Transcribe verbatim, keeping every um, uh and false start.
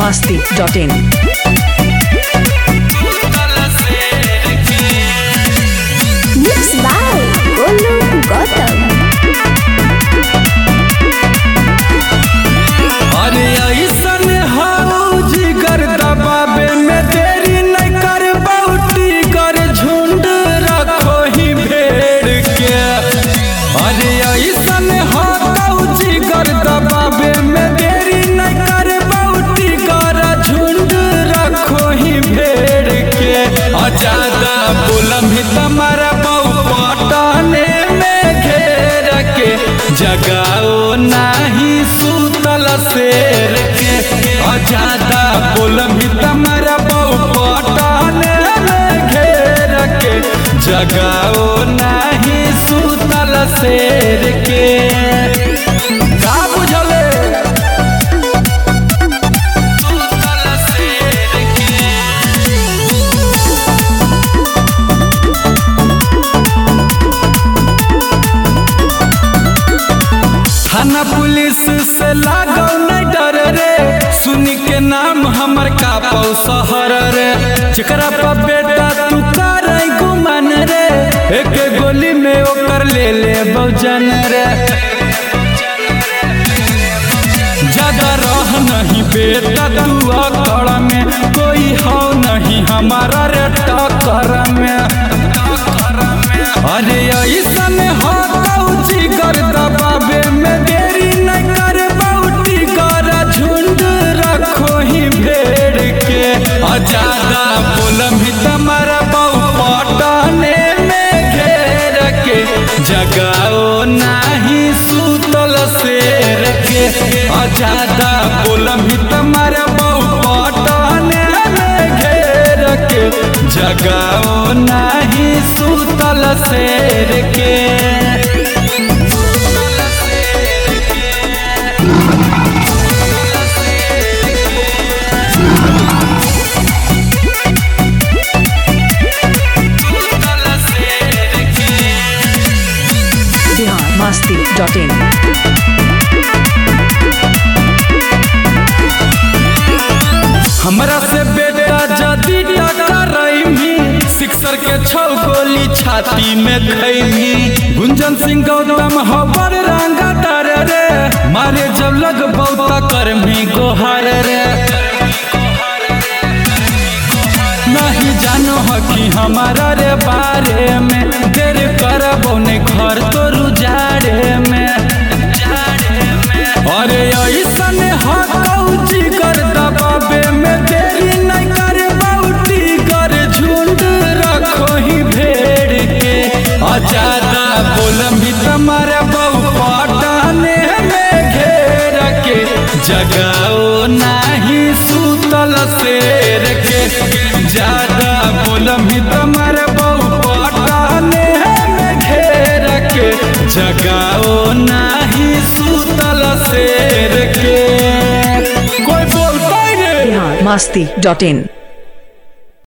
masti dot in. Mixed by Golu Gautam. अरे ऐसन हो जिगर दबावे में देरी नहीं कर बौटी कर झुंड रखो ही भेड़ के। अरे ऐसन हो जिगर दबावे में देरी नहीं कर बौटी कर झुंड रखो ही भेड़ के। अजादा बोलम ही तुम्हारा बहु पटाने में घेर के जगाओ नाही सुतल शेर के। अजादा बोलम ही तुम्हारा बहु पटाने में घेर के जगाओ नाही सुतल शेर के। का बुझले सुतल शेर के। थाना पुलिस से लागो नहीं डर रे सुनी के नाम हमर कापौ शहर रे। जेकरा पर बेटा तू कर गुमान रे एक गोली में ओकर ले ले बहुजन रे। ज्यादा रह नहीं बेटा तू अकड़ में कोई हो नहीं हमारा रे टक्कर में। अरे ऐसन हो जिगर दबावे में देरी नहीं कर बौटी कर झुंड रखो ही भेड़ के। अजादा बोलम ही तुम्हारा बहु पटाने में घेर के जगाओ नाही सुतल शेर के। अजादा बोलम ही तुम्हारा बहु पटाने में घेर के जगाओ नाही सुतल शेर के। masti dot in. हमरा से बेटा जदी टकराई सिक्सर के छौ गोली छाती में खैमी। गुंजन सिंह गौतम हबर रंगा डर रे मारे जब लग बहुता कर्मी गोहर रे। नहीं जानो हो कि हमारा रे बारे में देर करबो ने घर तो रुजारे में। अरे ऐसन हो जिगर दबावे में देरी नहीं कर बौटी कर झुंड रखो ही भेड़ के। अजादा बोलम ही तुम्हारा बहु पटाने में घेर के जगाओ नाही सुतल शेर के। ज्यादा बोलम ही तुम्हारा बहु पटाने में घेर के जगाओ नाही सुतल शेर के। कोई बोलता ही नहीं। masti dot in.